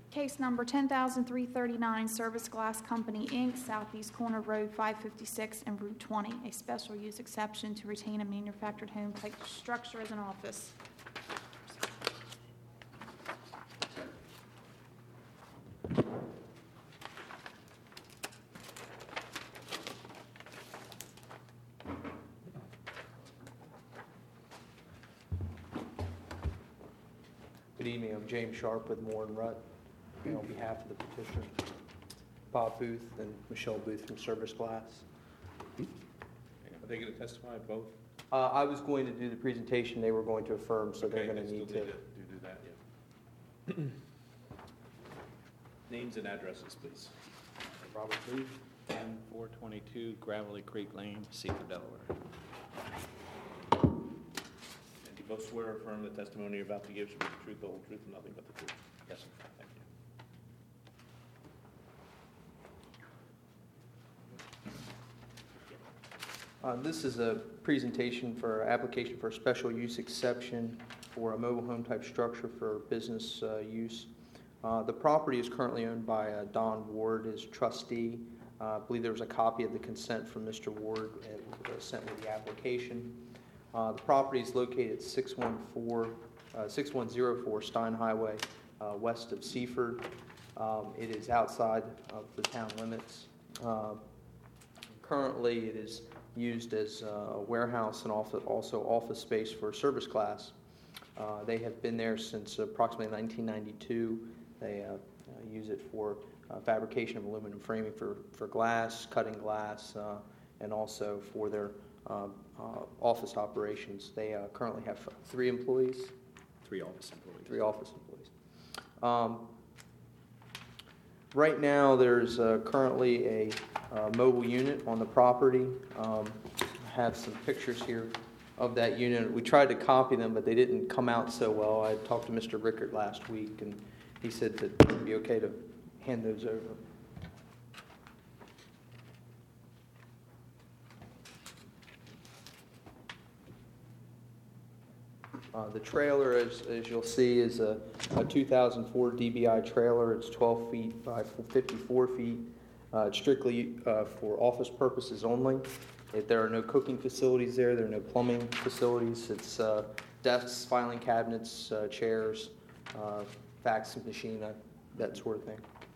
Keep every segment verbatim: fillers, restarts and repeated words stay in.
Case number ten thousand three hundred thirty-nine, Service Glass Company, Incorporated, Southeast Corner Road five fifty-six and Route twenty, a special use exception to retain a manufactured home type structure as an office. Good evening. I'm James Sharp with Moore and Rutt. And on behalf of the petitioner, Bob Booth and Michelle Booth from Service Glass. Are they going to testify both? Uh, I was going to do the presentation. They were going to affirm, so they're Okay, going to they need still to. need to do that, yeah. Names and addresses, please. Robert Booth, ten four twenty-two Gravelly Creek Lane, Seaford, Delaware. And do you both swear or affirm the testimony you're about to give should be the truth, the whole truth, and nothing but the truth? Yes, sir. Thank you. Uh, this is a presentation for application for a special use exception for a mobile home type structure for business uh, use. Uh, the property is currently owned by uh, Don Ward as trustee. Uh, I believe there was a copy of the consent from Mister Ward uh, sent with the application. Uh, the property is located at six one four, uh, six one zero four Stein Highway, uh, west of Seaford. Um, it is outside of the town limits. Uh, currently, it is used as a warehouse and also office space for Service Glass. Uh, they have been there since approximately nineteen ninety-two. They uh, uh, use it for uh, fabrication of aluminum framing for, for glass, cutting glass, uh, and also for their uh, uh, office operations. They uh, currently have three employees. Three office employees. Three office employees. Um, right now, there's uh, currently a uh, mobile unit on the property. Um, I have some pictures here of that unit. We tried to copy them, but they didn't come out so well. I talked to Mister Rickert last week, and he said that it would be okay to hand those over. Uh, the trailer, as, as you'll see, is a, a two thousand four D B I trailer. It's twelve feet by fifty-four feet. Uh, it's strictly uh, for office purposes only. If there are no cooking facilities there, there are no plumbing facilities. It's uh, desks, filing cabinets, uh, chairs, uh, fax machine, uh, that sort of thing.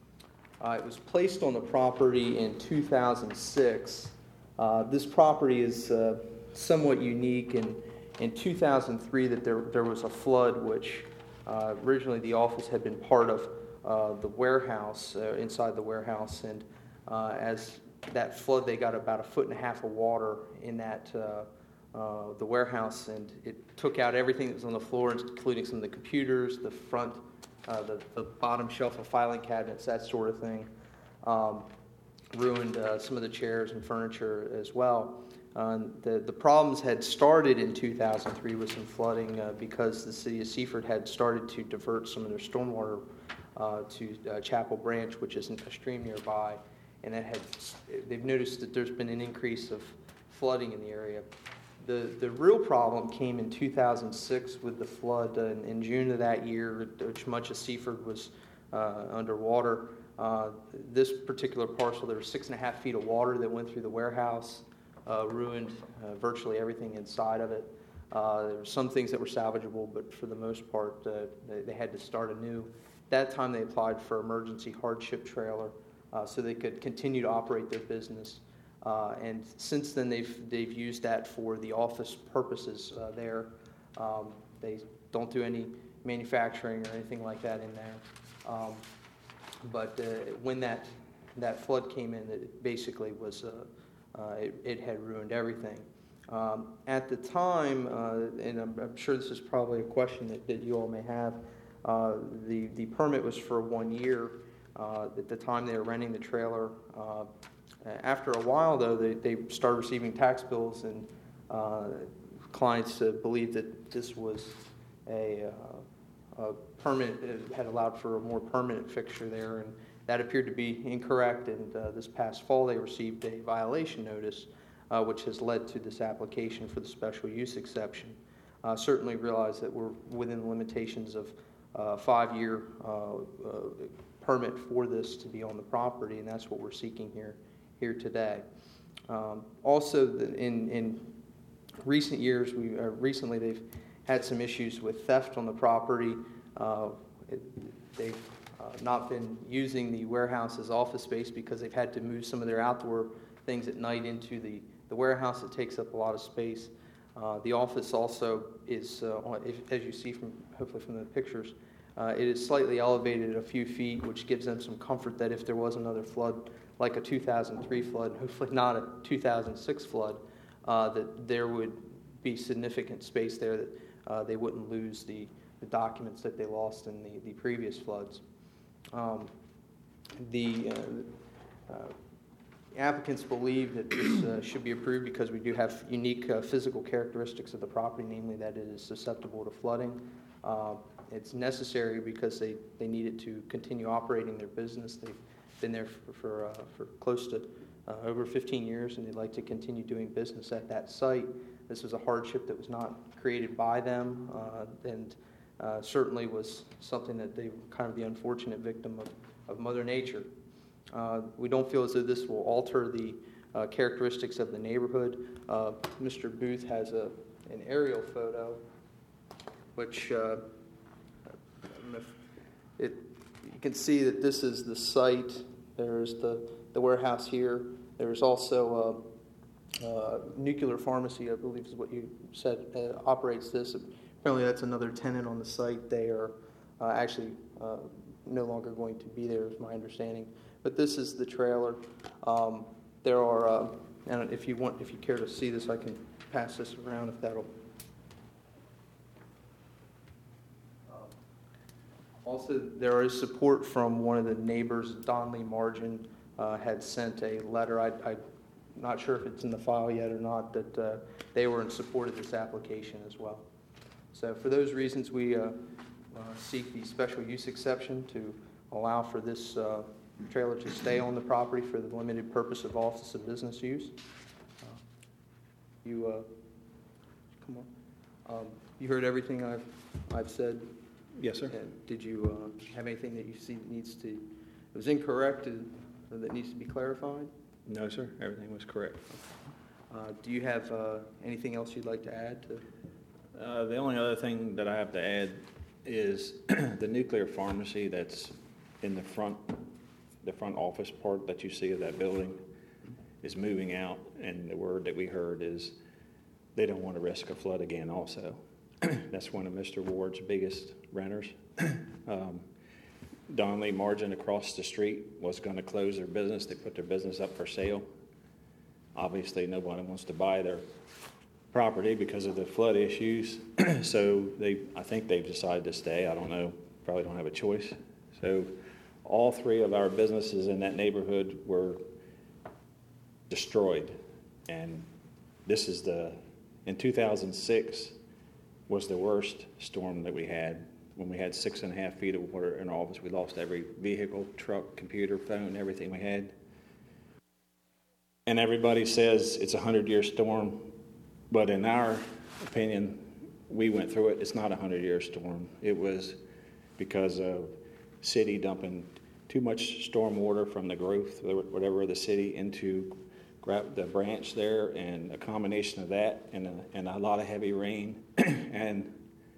Uh, it was placed on the property in two thousand six. Uh, this property is uh, somewhat unique in, in two thousand three that there, there was a flood, which uh, originally the office had been part of uh, the warehouse, uh, inside the warehouse, and uh, as that flood, they got about a foot and a half of water in that uh, uh, the warehouse, and it took out everything that was on the floor, including some of the computers, the front, uh, the, the bottom shelf of filing cabinets, that sort of thing. Um, ruined uh, some of the chairs and furniture as well. Uh, the, the problems had started in two thousand three with some flooding uh, because the city of Seaford had started to divert some of their stormwater uh, to uh, Chapel Branch, which is a stream nearby. And that had, they've noticed that there's been an increase of flooding in the area. The the real problem came in two thousand six with the flood uh, in, in June of that year, which much of Seaford was uh, underwater. Uh, this particular parcel, there was six and a half feet of water that went through the warehouse, uh, ruined uh, virtually everything inside of it. Uh, there were some things that were salvageable, but for the most part, uh, they, they had to start anew. At that time, they applied for emergency hardship trailer. Uh, so they could continue to operate their business. Uh, and since then, they've they've used that for the office purposes uh, there. Um, they don't do any manufacturing or anything like that in there. Um, but uh, when that that flood came in, it basically was uh, uh, it, it had ruined everything. Um, at the time, uh, and I'm, I'm sure this is probably a question that, that you all may have, uh, the the permit was for one year. Uh, at the time they were renting the trailer. Uh, after a while, though, they, they started receiving tax bills, and uh, clients uh, believed that this was a, uh, a permanent, it had allowed for a more permanent fixture there, and that appeared to be incorrect. And uh, this past fall, they received a violation notice, uh, which has led to this application for the special use exception. Uh, certainly realize that we're within the limitations of uh, five-year uh, uh, permit for this to be on the property, and that's what we're seeking here here today. Um, also, the, in in recent years, we uh, recently they've had some issues with theft on the property. Uh, it, they've uh, not been using the warehouse as office space because they've had to move some of their outdoor things at night into the, the warehouse. It takes up a lot of space. Uh, the office also is, uh, on, if, as you see from hopefully from the pictures, uh, it is slightly elevated a few feet, which gives them some comfort that if there was another flood, like a two thousand three flood, hopefully not a two thousand six flood, uh, that there would be significant space there that uh, they wouldn't lose the, the documents that they lost in the, the previous floods. Um, the uh, uh, applicants believe that this uh, should be approved because we do have unique uh, physical characteristics of the property, namely that it is susceptible to flooding. Uh, it's necessary because they, they need it to continue operating their business. They've been there for, for, uh, for close to uh, over fifteen years, and they'd like to continue doing business at that site. This was a hardship that was not created by them, uh, and uh, certainly was something that they were kind of the unfortunate victim of, of Mother Nature. Uh, we don't feel as though this will alter the uh, characteristics of the neighborhood. Uh, Mister Booth has a, an aerial photo, which uh, it, you can see that this is the site. There's the, the warehouse here. There's also a, a nuclear pharmacy, I believe is what you said, uh, operates this. Apparently that's another tenant on the site. They are uh, actually uh, no longer going to be there, is my understanding. But this is the trailer. Um, there are, uh, and if you want, if you care to see this, I can pass this around if that'll. Um, also, there is support from one of the neighbors. Donley Margin uh, had sent a letter. I, I'm not sure if it's in the file yet or not, that uh, they were in support of this application as well. So for those reasons, we uh, uh, seek the special use exception to allow for this uh, trailer to stay on the property for the limited purpose of office and business use. Uh, you, uh, come on. Um, you heard everything I've I've said. Yes, sir. And did you uh, have anything that you see needs to was incorrect or that needs to be clarified? No, sir. Everything was correct. Uh, do you have uh, anything else you'd like to add to? Uh, the only other thing that I have to add is the nuclear pharmacy that's in the front, the front office part that you see of that building is moving out, and the word that we heard is they don't want to risk a flood again also. That's one of Mister Ward's biggest renters. um, Donley Margin across the street was going to close their business. They put their business up for sale. Obviously, nobody wants to buy their property because of the flood issues. So they, I think they've decided to stay. I don't know. Probably don't have a choice. So all three of our businesses in that neighborhood were destroyed. And this is the, in two thousand six was the worst storm that we had. When we had six and a half feet of water in our office, we lost every vehicle, truck, computer, phone, everything we had. And everybody says it's a hundred-year storm, but in our opinion, we went through it. It's not a hundred-year storm. It was because of city dumping too much storm water from the growth, whatever, of the city into the branch there, and a combination of that and a, and a lot of heavy rain. And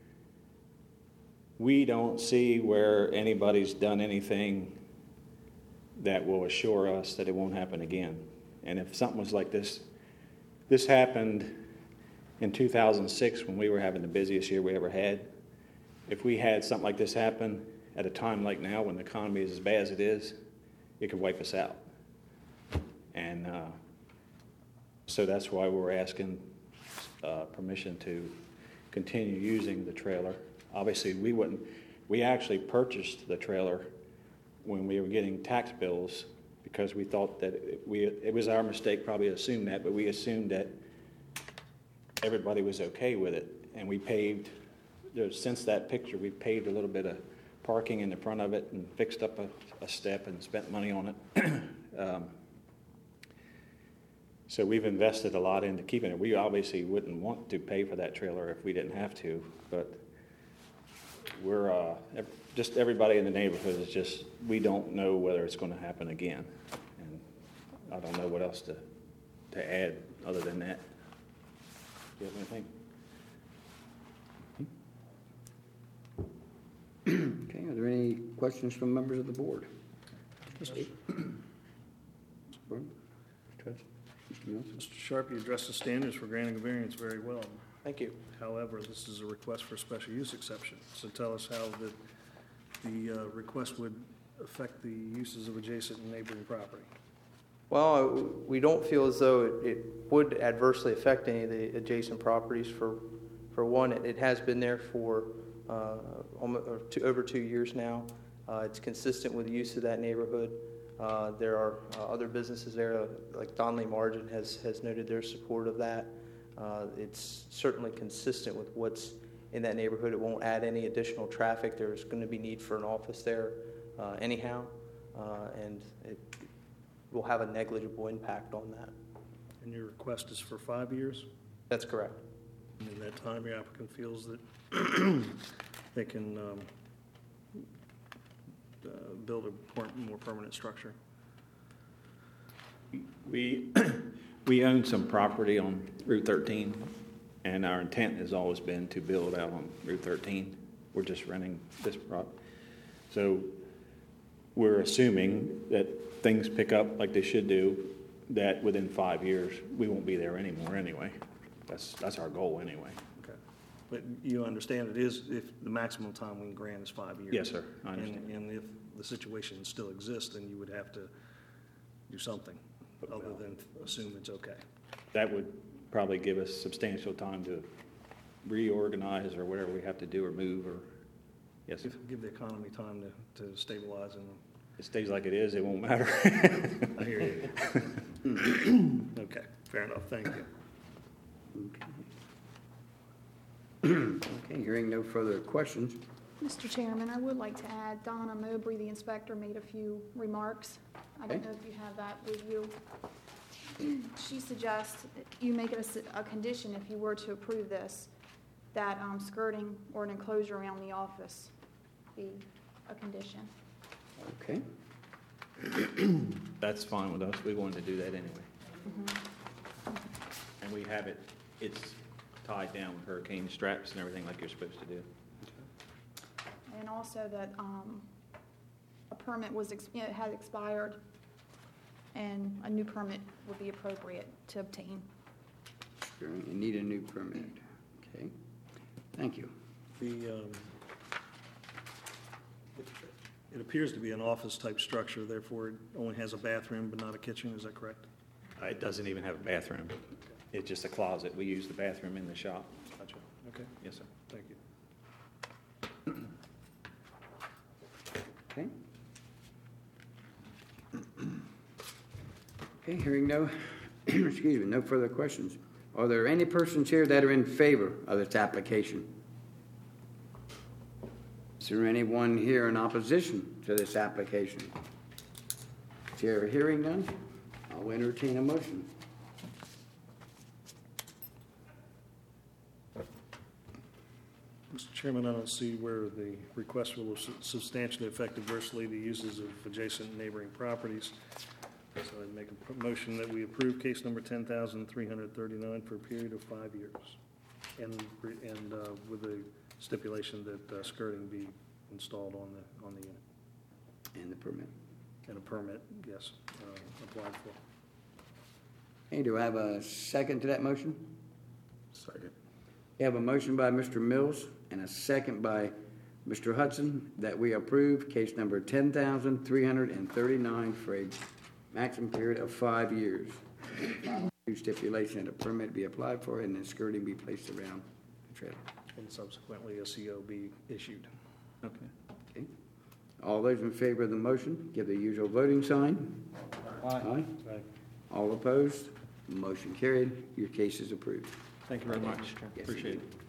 we don't see where anybody's done anything that will assure us that it won't happen again. And if something was like this, this happened in two thousand six when we were having the busiest year we ever had. If we had something like this happen at a time like now when the economy is as bad as it is, it could wipe us out. And uh, so that's why we're asking uh, permission to continue using the trailer. Obviously, we wouldn't, we actually purchased the trailer when we were getting tax bills because we thought that it, we, it was our mistake probably to assume that, but we assumed that everybody was okay with it. And we paved, since that picture, we paved a little bit of parking in the front of it and fixed up a, a step and spent money on it. um, so we've invested a lot into keeping it. We obviously wouldn't want to pay for that trailer if we didn't have to, but we're, uh, ev- just everybody in the neighborhood is just, we don't know whether it's gonna happen again. And I don't know what else to, to add other than that. Do you have anything? Okay, are there any questions from members of the board? Mister Burton? Mister Hudson? Mister Mills? Mister Sharp, you addressed the standards for granting a variance very well. Thank you. However, this is a request for a special use exception. So tell us how the, the uh, request would affect the uses of adjacent and neighboring property. Well, we don't feel as though it- it would adversely affect any of the adjacent properties. For, for one, it it has been there for uh, almo- or two- over two years now. Uh, It's consistent with the use of that neighborhood. Uh, There are uh, other businesses there, uh, like Donley Margin has, has noted their support of that. Uh, It's certainly consistent with what's in that neighborhood. It won't add any additional traffic. There's going to be need for an office there uh, anyhow, uh, and it will have a negligible impact on that. And your request is for five years? That's correct. And in that time, your applicant feels that they can um, uh, build a por- more permanent structure. We, we own some property on Route thirteen, and our intent has always been to build out on Route thirteen. We're just renting this prop. So we're assuming that things pick up like they should do, that within five years, we won't be there anymore anyway. That's, that's our goal anyway. Okay. But you understand it is, if the maximum time we can grant is five years? Yes, sir, I And- understand. And if the situation still exists, then you would have to do something other than assume it's okay. That would probably give us substantial time to reorganize or whatever we have to do or move or, yes, sir. Give give the economy time to, to stabilize and, It stays like it is, it won't matter. I hear you. Okay, fair enough, thank you. Okay. Okay, hearing no further questions. Mister Chairman, I would like to add, Donna Mowbray, the inspector, made a few remarks. I don't Okay. know if you have that with you. She suggests that you make it a s- a condition, if you were to approve this, that um, skirting or an enclosure around the office be a condition. Okay, That's fine with us, we wanted to do that anyway. And we have it, it's tied down with hurricane straps and everything like you're supposed to do. And also that um, a permit was, ex- you know, had expired, and a new permit would be appropriate to obtain. sure, you need a new permit. Okay, thank you. The, um, it- it appears to be an office-type structure, therefore it only has a bathroom but not a kitchen, is that correct? Uh, It doesn't even have a bathroom, it's just a closet, we use the bathroom in the shop. Gotcha, okay, Yes, sir. thank you. Okay. Okay, hearing no, excuse me, no further questions. Are there any persons here that are in favor of this application? Is there anyone here in opposition to this application? Chair hearing none, I'll entertain a motion. Mister Chairman, I don't see where the request will substantially affect adversely the uses of adjacent neighboring properties. So I'd make a pro- motion that we approve case number ten thousand three hundred thirty-nine for a period of five years. And, re- and uh, with the stipulation that uh, skirting be installed on the, on the unit. And the permit. And a permit, yes, uh, applied for. Hey, do I have a second to that motion? Second. We have a motion by Mister Mills and a second by Mister Hudson that we approve case number ten thousand three hundred thirty-nine for a maximum period of five years. Stipulation that a permit be applied for and then skirting be placed around the trailer. And subsequently, a C O be issued. Okay. Okay. All those in favor of the motion, give the usual voting sign. Aye. Aye. All opposed? Motion carried. Your case is approved. Thank you very much. Yes, Appreciate indeed. it.